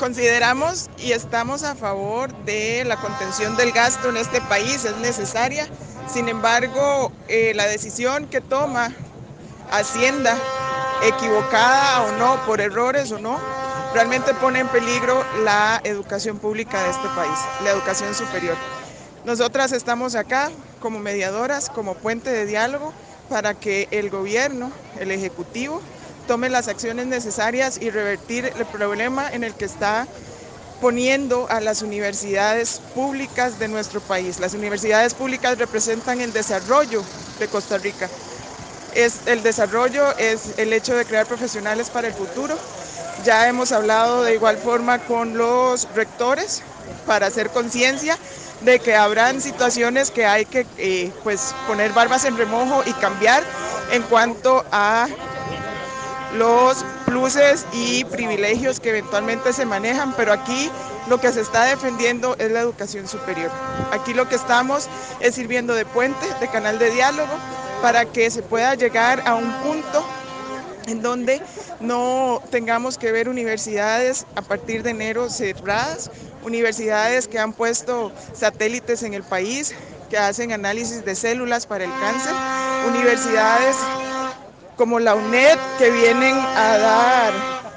Consideramos y estamos a favor de la contención del gasto en este país, es necesaria. Sin embargo, la decisión que toma Hacienda, equivocada o no, por errores o no, realmente pone en peligro la educación pública de este país, la educación superior. Nosotras estamos acá como mediadoras, como puente de diálogo para que el gobierno, el ejecutivo, tome las acciones necesarias y revertir el problema en el que está poniendo a las universidades públicas de nuestro país. Las universidades públicas representan el desarrollo de Costa Rica. El desarrollo es el hecho de crear profesionales para el futuro. Ya hemos hablado de igual forma con los rectores para hacer conciencia de que habrán situaciones que hay que poner barbas en remojo y cambiar en cuanto a los pluses y privilegios que eventualmente se manejan, pero aquí lo que se está defendiendo es la educación superior. Aquí lo que estamos es sirviendo de puente, de canal de diálogo, para que se pueda llegar a un punto en donde no tengamos que ver universidades a partir de enero cerradas, universidades que han puesto satélites en el país, que hacen análisis de células para el cáncer, universidades como la UNED que vienen a dar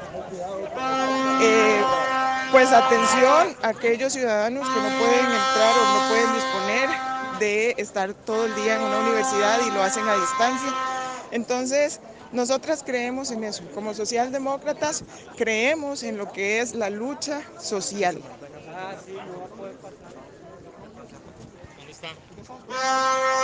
atención a aquellos ciudadanos que no pueden entrar o no pueden disponer de estar todo el día en una universidad y lo hacen a distancia. Entonces, nosotras creemos en eso. Como socialdemócratas, creemos en lo que es la lucha social. ¿Dónde está?